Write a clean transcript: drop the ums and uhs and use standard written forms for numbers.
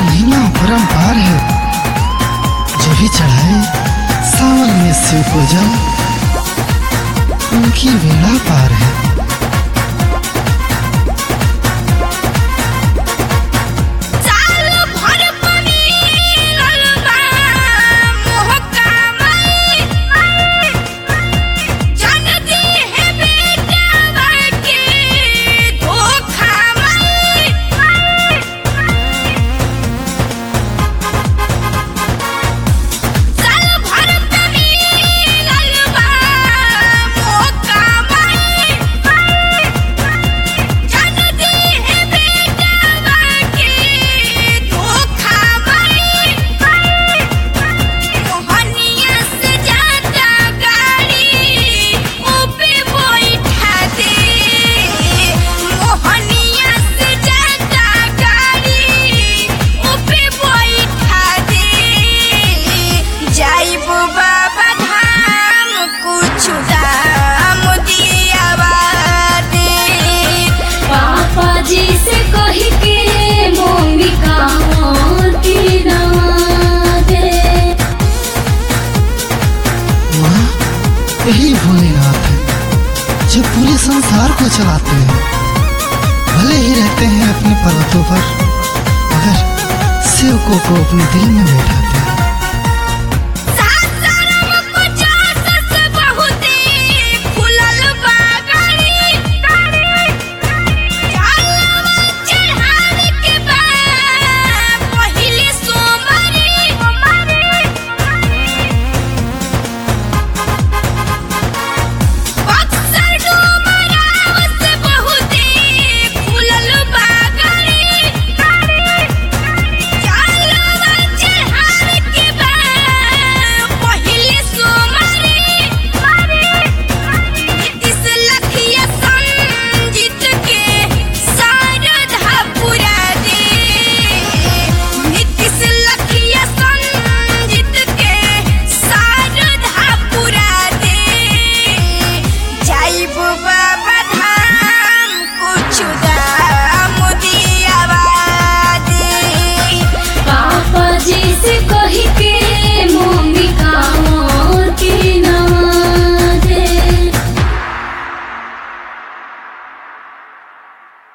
महिमा परम्पार है, जो भी चढ़ाए सावन में शिव को जल, उनकी बेड़ा पार है। यही भोलेनाथ है जो पूरे संसार को चलाते हैं। भले ही रहते हैं अपने पर्वतों पर, मगर शिव को अपने दिल में बैठा